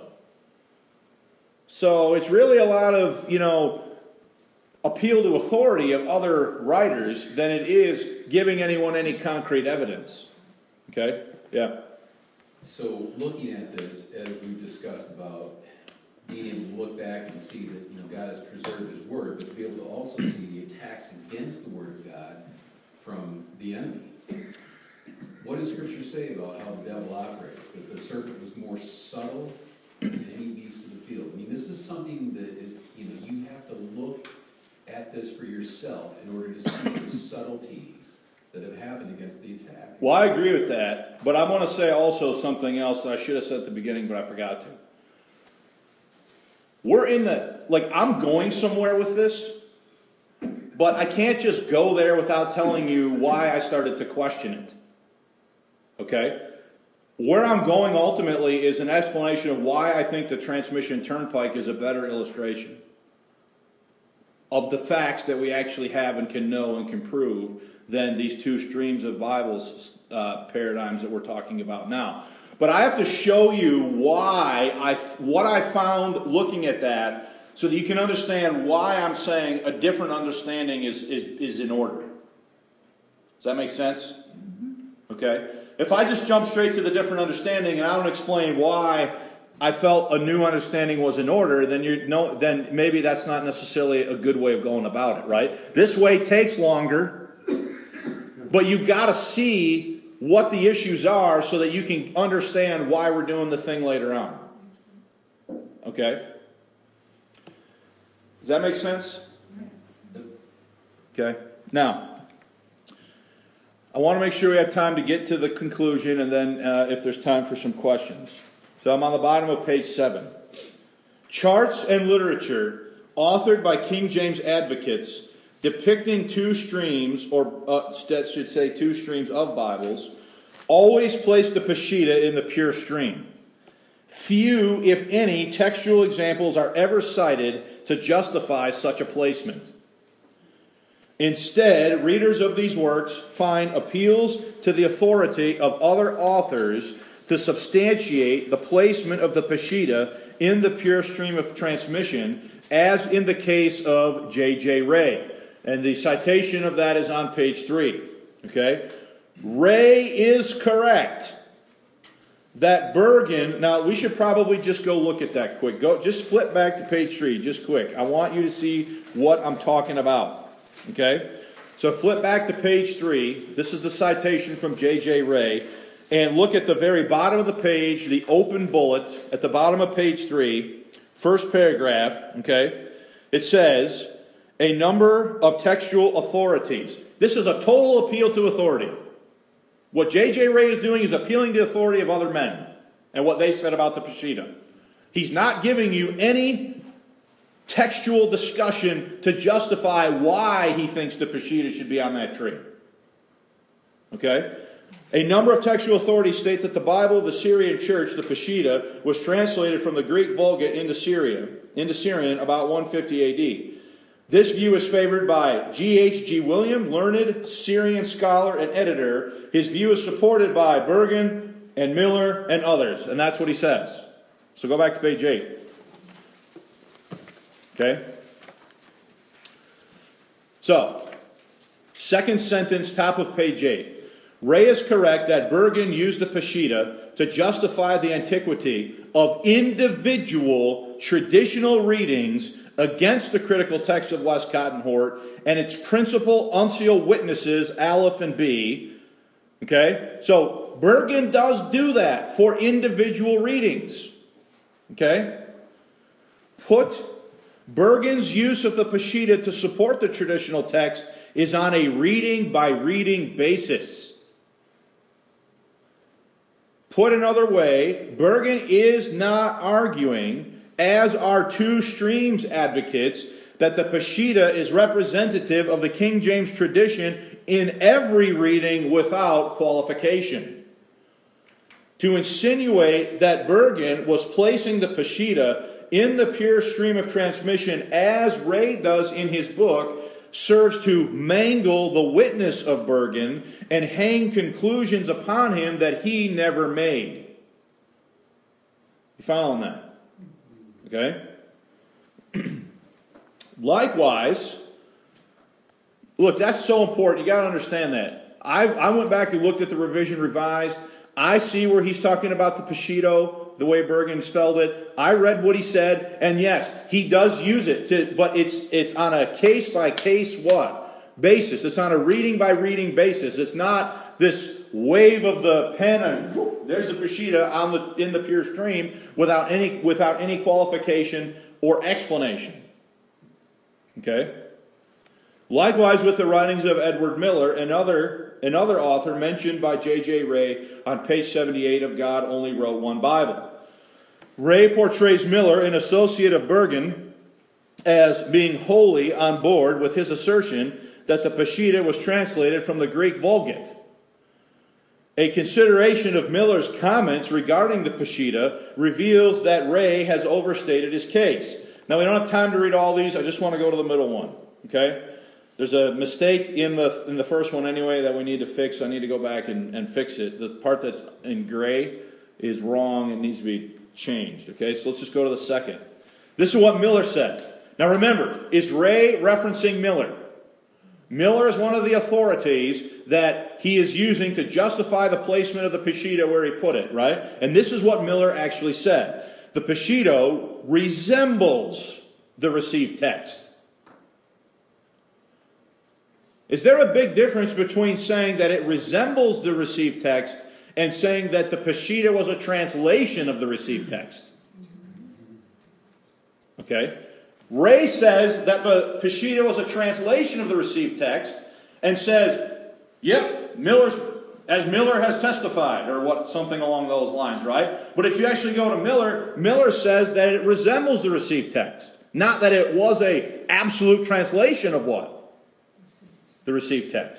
So it's really a lot of, you know, appeal to authority of other writers than it is giving anyone any concrete evidence. Okay? Yeah. So looking at this, as we've discussed about being able to look back and see that, you know, God has preserved His Word, but to be able to also see the attacks against the Word of God from the enemy. What does Scripture say about how the devil operates? That the serpent was more subtle than any beast of the field. I mean, this is something that is, you know, you have to look at this for yourself in order to see the subtleties that have happened against the attack. Well, I agree with that, but I want to say also something else that I should have said at the beginning, but I forgot to. We're in the, like, I'm going somewhere with this, but I can't just go there without telling you why I started to question it. Okay? Where I'm going ultimately is an explanation of why I think the transmission turnpike is a better illustration of the facts that we actually have and can know and can prove than these two streams of Bibles uh, paradigms that we're talking about now. But I have to show you why I, what I found looking at that so that you can understand why I'm saying a different understanding is, is, is in order. Does that make sense? Okay? If I just jump straight to the different understanding and I don't explain why I felt a new understanding was in order, then you know, then maybe that's not necessarily a good way of going about it, right? This way takes longer, but you've got to see what the issues are so that you can understand why we're doing the thing later on. Okay? Does that make sense? Okay. Now, I want to make sure we have time to get to the conclusion and then uh, if there's time for some questions. So I'm on the bottom of page seven. Charts and literature authored by King James advocates depicting two streams, or uh, that should say two streams of Bibles, always place the Peshitta in the pure stream. Few, if any, textual examples are ever cited to justify such a placement. Instead, readers of these works find appeals to the authority of other authors to substantiate the placement of the Peshitta in the pure stream of transmission, as in the case of J J Ray. And the citation of that is on page three. Okay? Ray is correct that Bergen, now we should probably just go look at that quick. Go, just flip back to page three, just quick. I want you to see what I'm talking about. Okay? So flip back to page three. This is the citation from J J Ray. And look at the very bottom of the page, the open bullet at the bottom of page three, first paragraph. Okay? It says, a number of textual authorities. This is a total appeal to authority. What J J Ray is doing is appealing to the authority of other men and what they said about the Peshitta. He's not giving you any textual discussion to justify why he thinks the Peshitta should be on that tree. Okay? A number of textual authorities state that the Bible of the Syrian church, the Peshitta, was translated from the Greek Vulgate into Syria, into Syrian about one fifty A D. This view is favored by G H G William, learned Syrian scholar and editor. His view is supported by Bergen and Miller and others. And that's what he says. So go back to page eight. Okay? So, second sentence, top of page eight. Ray is correct that Bergen used the Peshitta to justify the antiquity of individual traditional readings against the critical text of Westcott and Hort and its principal uncial witnesses, Aleph and B. Okay? So, Bergen does do that for individual readings. Okay? Put Bergen's use of the Peshitta to support the traditional text is on a reading by reading basis. Put another way, Bergen is not arguing, as are two streams advocates, that the Peshitta is representative of the King James tradition in every reading without qualification. To insinuate that Bergen was placing the Peshitta in the pure stream of transmission, as Ray does in his book, serves to mangle the witness of Bergen and hang conclusions upon him that he never made. You following that? Okay? Likewise, look, that's so important. You got to understand that. I, I went back and looked at the Revision Revised. I see where he's talking about the Peshitta, the way Bergen spelled it. I read what he said, and yes, he does use it, to, but it's it's on a case-by-case what? Basis. It's on a reading-by-reading basis. It's not this wave of the pen and whoop, there's the Peshitta on the, in the pure stream without any, without any qualification or explanation. Okay? Likewise with the writings of Edward Miller, another, another author mentioned by J J Ray on page seventy-eight of God Only Wrote One Bible. Ray portrays Miller, an associate of Bergen, as being wholly on board with his assertion that the Peshitta was translated from the Greek Vulgate. A consideration of Miller's comments regarding the Peshitta reveals that Ray has overstated his case. Now, we don't have time to read all these. I just want to go to the middle one. Okay? There's a mistake in the in the first one anyway that we need to fix. I need to go back and, and fix it. The part that's in gray is wrong. It needs to be changed. Okay, so let's just go to the second. This is what Miller said. Now remember, is Ray referencing Miller? Miller is one of the authorities that he is using to justify the placement of the Peshitta where he put it, right? And this is what Miller actually said. The Peshitta resembles the received text. Is there a big difference between saying that it resembles the received text and saying that the Peshitta was a translation of the received text? Okay. Ray says that the Peshitta was a translation of the received text and says, yep, Miller's, as Miller has testified, or what, something along those lines, right? But if you actually go to Miller, Miller says that it resembles the received text. Not that it was an absolute translation of what? The received text.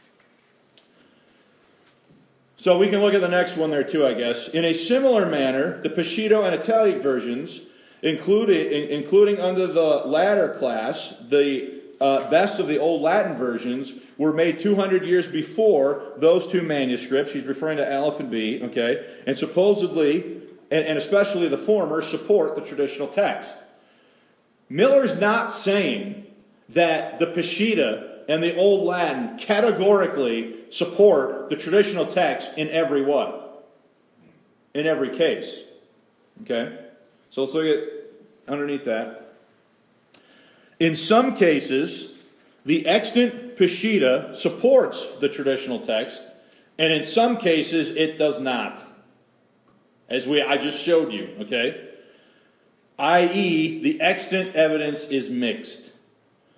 So we can look at the next one there too, I guess. In a similar manner, the Peshitta and Italic versions, including, including under the latter class, the uh, best of the Old Latin versions, were made two hundred years before those two manuscripts. He's referring to Aleph and B, okay? And supposedly, and, and especially the former, support the traditional text. Miller's not saying that the Peshitta and the Old Latin categorically support the traditional text in every what? In every case. Okay? So let's look at underneath that. In some cases, the extant Peshitta supports the traditional text, and in some cases it does not. As we I just showed you, okay? that is, the extant evidence is mixed.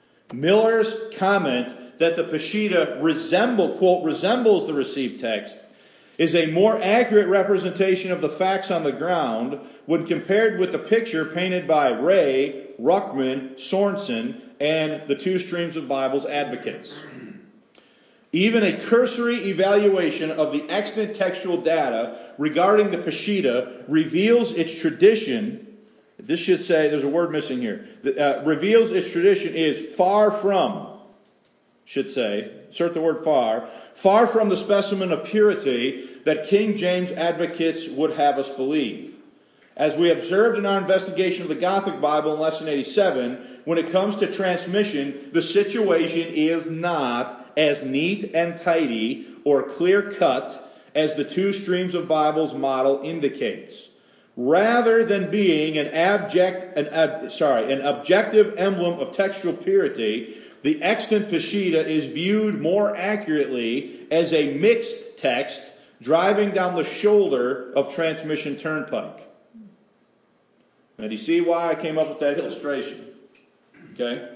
Miller's comment that the Peshitta resemble, quote, resembles the received text is a more accurate representation of the facts on the ground when compared with the picture painted by Ray, Ruckman, Sorensen, and the Two Streams of Bibles advocates. Even a cursory evaluation of the extant textual data regarding the Peshitta reveals its tradition. This should say, there's a word missing here. Uh, reveals its tradition is far from, should say, insert the word far, far from the specimen of purity that King James advocates would have us believe. As we observed in our investigation of the Gothic Bible in Lesson eighty-seven, when it comes to transmission, the situation is not as neat and tidy or clear-cut as the Two Streams of Bibles model indicates. Rather than being an abject, an ab, sorry, an objective emblem of textual purity, the extant Peshitta is viewed more accurately as a mixed text driving down the shoulder of transmission turnpike. Now, do you see why I came up with that illustration? Okay?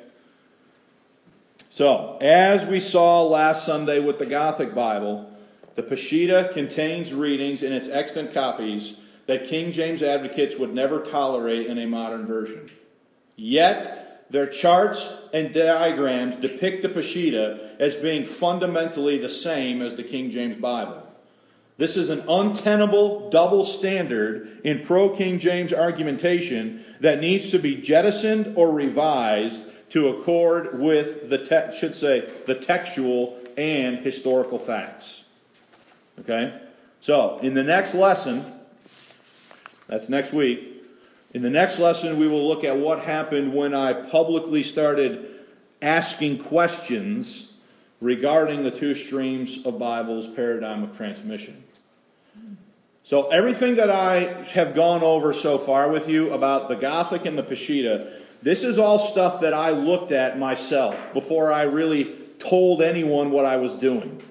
So, as we saw last Sunday with the Gothic Bible, the Peshitta contains readings in its extant copies that King James advocates would never tolerate in a modern version. Yet, their charts and diagrams depict the Peshitta as being fundamentally the same as the King James Bible. This is an untenable double standard in pro-King James argumentation that needs to be jettisoned or revised to accord with the te- should say the textual and historical facts. Okay? So, in the next lesson, that's next week, in the next lesson we will look at what happened when I publicly started asking questions regarding the Two Streams of Bibles paradigm of transmission. So everything that I have gone over so far with you about the Gothic and the Peshitta, this is all stuff that I looked at myself before I really told anyone what I was doing.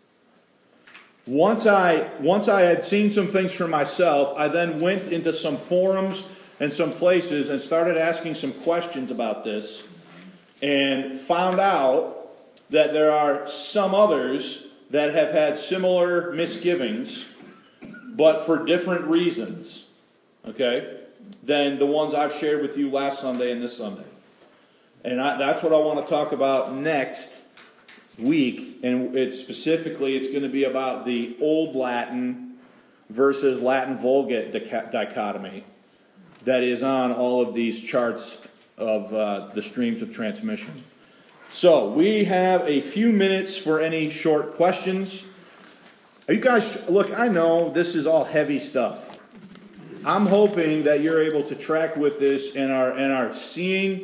Once I, once I had seen some things for myself, I then went into some forums and some places and started asking some questions about this and found out that there are some others that have had similar misgivings, but for different reasons, okay, than the ones I've shared with you last Sunday and this Sunday. And I, that's what I want to talk about next week, and it's specifically, it's going to be about the Old Latin versus Latin Vulgate dichotomy that is on all of these charts of uh, the streams of transmission. So, we have a few minutes for any short questions. Are you guys, look, I know this is all heavy stuff. I'm hoping that you're able to track with this and are, and are seeing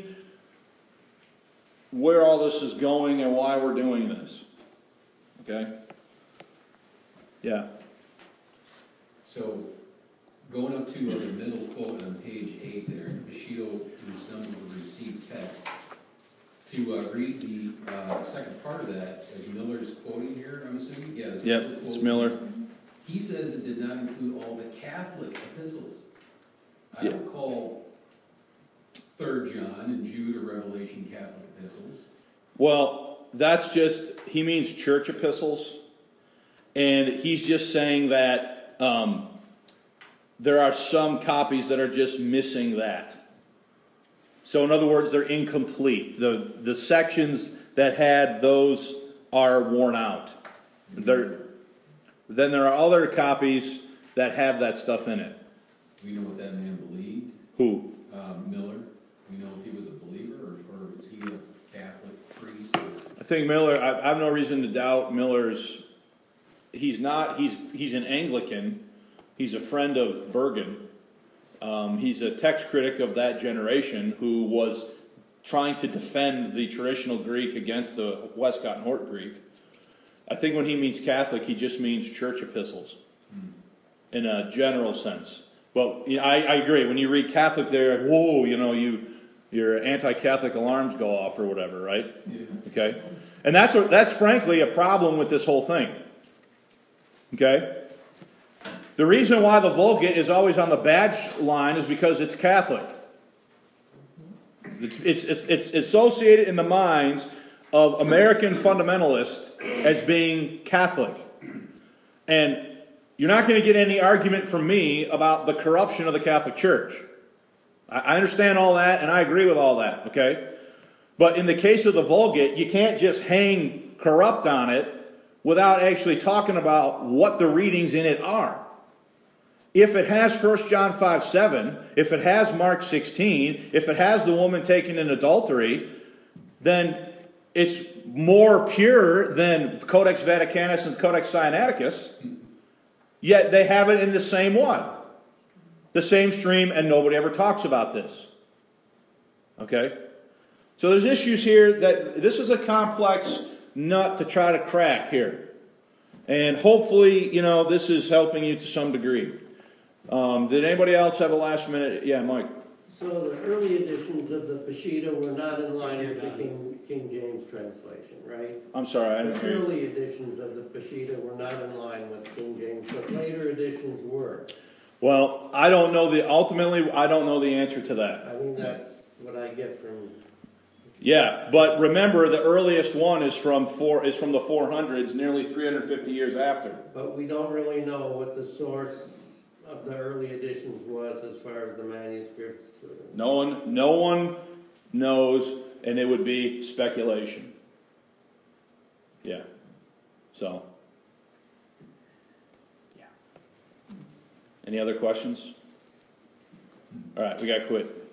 where all this is going and why we're doing this. Okay? Yeah. So, going up to uh, the middle quote on page eight there, Peshitta resembles the received text. To uh, read the uh, second part of that, as Miller's quoting here, I'm assuming? Yeah, this yep, is it's Miller. He says it did not include all the Catholic epistles. I yep. don't call Third John and Jude or Revelation Catholic epistles. Well, that's just, he means church epistles. And he's just saying that um, there are some copies that are just missing that. So in other words, they're incomplete. The the sections that had those are worn out. They're, then there are other copies that have that stuff in it. We know what that man believed. Who? Uh, Miller. We know if he was a believer or, or is he a Catholic priest? Or... I think Miller, I, I have no reason to doubt Miller's, he's not, he's he's an Anglican. He's a friend of Bergen. Um, he's a text critic of that generation who was trying to defend the traditional Greek against the Westcott and Hort Greek. I think when he means Catholic, he just means church epistles mm. in a general sense. Well, I, I agree. When you read Catholic there, whoa, you know, you your anti-Catholic alarms go off or whatever, right? Yeah. Okay? And that's a, that's frankly a problem with this whole thing. Okay? The reason why the Vulgate is always on the badge line is because it's Catholic. It's, it's, it's, it's associated in the minds of American fundamentalists as being Catholic. And You're not going to get any argument from me about the corruption of the Catholic Church. I, I understand all that, and I agree with all that, okay? But in the case of the Vulgate, you can't just hang corrupt on it without actually talking about what the readings in it are. If it has First John five seven, if it has Mark sixteen, if it has the woman taken in adultery, then it's more pure than Codex Vaticanus and Codex Sinaiticus, yet they have it in the same one, the same stream, and nobody ever talks about this. Okay? So there's issues here that this is a complex nut to try to crack here. And hopefully, you know, this is helping you to some degree. Um, did anybody else have a last minute? Yeah, Mike. So the early editions of the Peshitta were not in line with the King, King James translation, right? I'm sorry, I didn't The hear you. early editions of the Peshitta were not in line with King James, but later editions were. Well, I don't know the, ultimately, I don't know the answer to that. I mean, that's what I get from, Yeah, but remember the earliest one is from four, is from the four hundreds, nearly three hundred fifty years after. but we don't really know what the source of the early editions was as far as the manuscripts. No one, no one knows, and it would be speculation. Yeah. So. Yeah. Any other questions? All right, we got to quit.